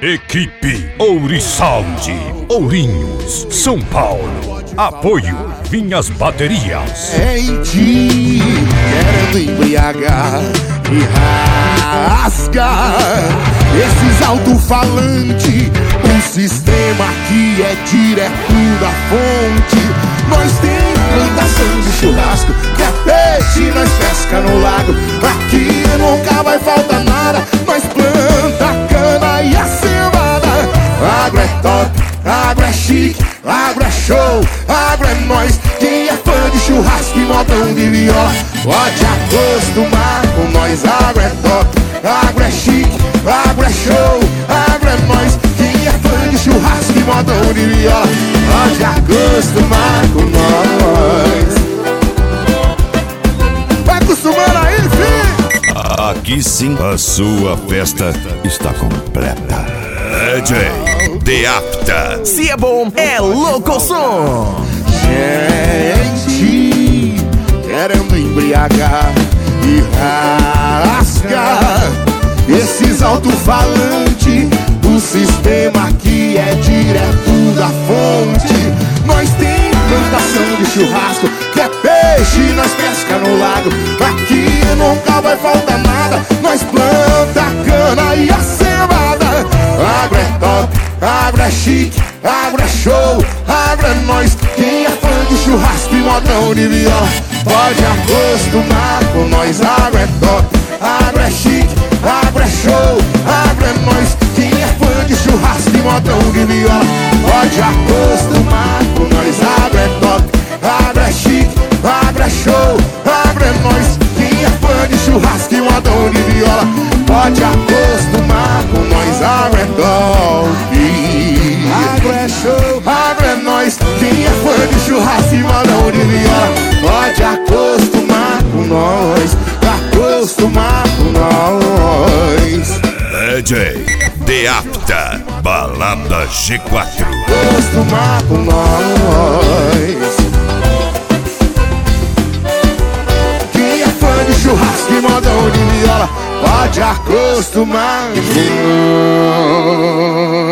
Equipe Ouriçalde, Ourinhos, São Paulo. Apoio Vinhas Baterias. Em ti, querendo embriagar e rasgar esses alto-falantes. Um sistema que é direto da fonte. Nós tem plantação de churrasco, que é peixe, nós pesca no lago. Aqui nunca vai faltar nada. Nós planta cana e a cevada. Agro é top, agro é chique, agro é show, agro é nós. Quem é fã de churrasco e modão de viola pode acostumar com nós. Agro é top, agro é chique, agro é show, agro é nós. Quem é fã de churrasco e modão de viola pode acostumar com nós. Vai acostumando aí, filho. Aqui sim a sua festa está completa. DJ The Apta. Se é bom, é louco som. Gente, querendo embriagar e rasgar esses alto-falantes. O sistema que é direto da fonte. Nós tem plantação de churrasco, que é peixe, nós pesca no lago. Aqui nunca vai faltar nada. Nós planta cana e a cevada. Agro é top, agro é chique, agro é show, agro é nós. Quem é fã de churrasco e modão de viola pode acostumar com nós. Agro é top, agro é chique, agro é show, agro é nós. Quem é fã de churrasco e modão de viola pode acostumar com nós. Agro é top, agro é chique, agro é show, agro é nós. Quem é fã de churrasco e modão de viola pode acostumar com nós. Agro é top, agro é show, agro é nós. Quem é fã de churrasco e modão de viola pode acostumar com nós. Acostumar com nós. DJ The Apta, Balada G4. Acostumar com nós. Quem é fã de churrasco e modão de viola pode acostumar com nós.